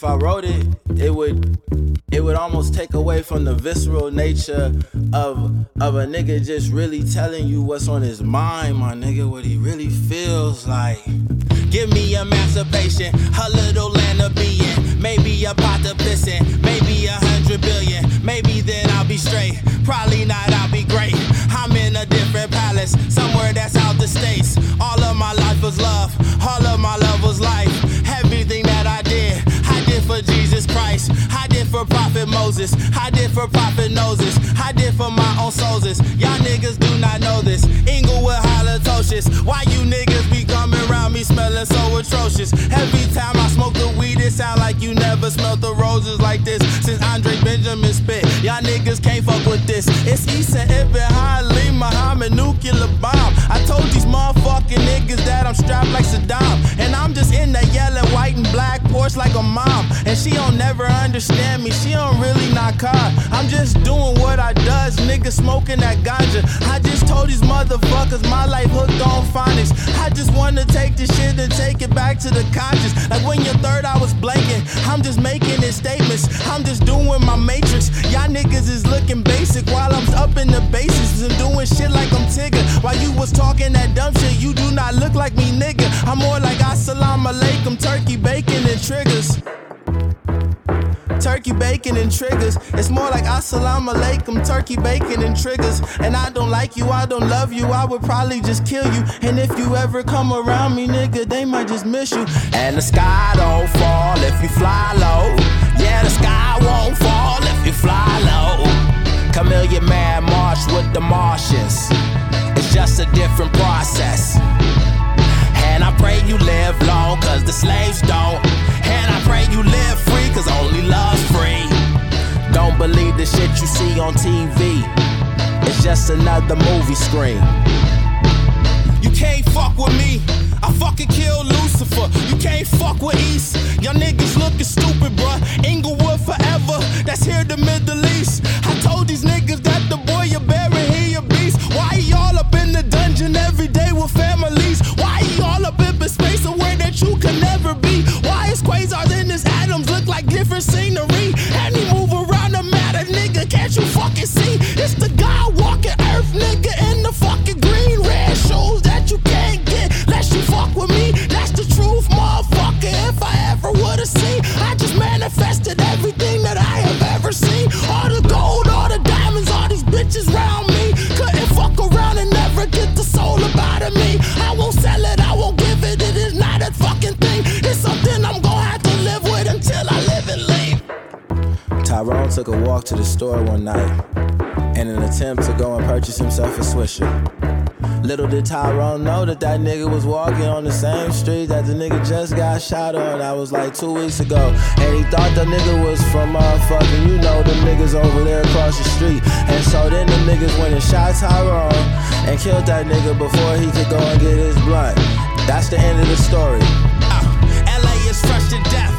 if I wrote it, it would almost take away from the visceral nature of a nigga just really telling you what's on his mind, my nigga, what he really feels like. Give me emancipation, a little land of being, maybe a pot of pissing, maybe 100 billion, maybe then I'll be straight, probably not, I'll be great. I'm in a different palace, somewhere that's out the states. All of my life was love, all of my love was life. Everything that I did for Jesus Christ, I did for Prophet Moses, I did for Prophet Noses, I did for my own souls. Y'all niggas do not know this. Inglewood halitosis, why you niggas be coming around me smelling so atrocious? Every time I smoke the weed, it sound like you never smelt the roses like this since Andre Benjamin spit. Y'all niggas can't fuck with this. It's Issa Ibn Ali Muhammad, nuclear bomb. I told these motherfucking niggas that I'm strapped like Saddam, and I'm just in that yellow, white, and black Porsche like a mom. And she don't never understand me, she don't really not caught. I'm just doing what I does, niggas smoking that ganja. I just told these motherfuckers my life hooked on phonics. I just wanna take this shit and take it back to the conscious. Like when you're third, I was blanking. I'm just making it statements, I'm just doing my matrix. Y'all niggas is looking basic while I'm up in the bases and doing shit like I'm Tigger. While you was talking that dumb shit, you do not look like me, nigga. I'm more like Assalamu alaikum, turkey, bacon, and triggers. Turkey, bacon, and triggers. It's more like Assalamu alaikum, turkey, bacon, and triggers. And I don't like you, I don't love you, I would probably just kill you. And if you ever come around me, nigga, they might just miss you. And the sky don't fall if you fly low. Yeah, the sky won't fall if you fly low. Chameleon Man march with the Martians. It's just a different process. And I pray you live long, cause the slaves don't. And I pray you live free, cause only love's free. Don't believe the shit you see on TV. It's just another movie screen. You can't fuck with me, I fucking killed Lucifer. You can't fuck with East, y'all niggas looking stupid, bruh. Inglewood forever, that's here the Middle East. I told these niggas that the boy you bury, he a beast. Why y'all up in the dungeon every day with families? Why y'all up in space somewhere that you can never be? Why is quasars in his atoms look like different scenery? And he move around the matter, nigga, can't you fucking see? It's the God walking earth, nigga, in the fucking green red shoes that you can't get unless you fuck with me. That's the truth, motherfucker. If I ever would've seen, I just manifested everything that I have ever seen. All the gold, all the diamonds, all these bitches round me. Couldn't fuck around and never get the soul up out of me. I won't sell it, I won't give it. It is not a fucking thing. It's something I'm gonna have to live with until I live and leave. Tyrone took a walk to the store one night in an attempt to go and purchase himself a Swisher. Little did Tyrone know that that nigga was walking on the same street that the nigga just got shot on. That was like 2 weeks ago. And he thought the nigga was from motherfucking, you know, the niggas over there across the street. And so then the niggas went and shot Tyrone and killed that nigga before he could go and get his blunt. That's the end of the story. LA is fresh to death.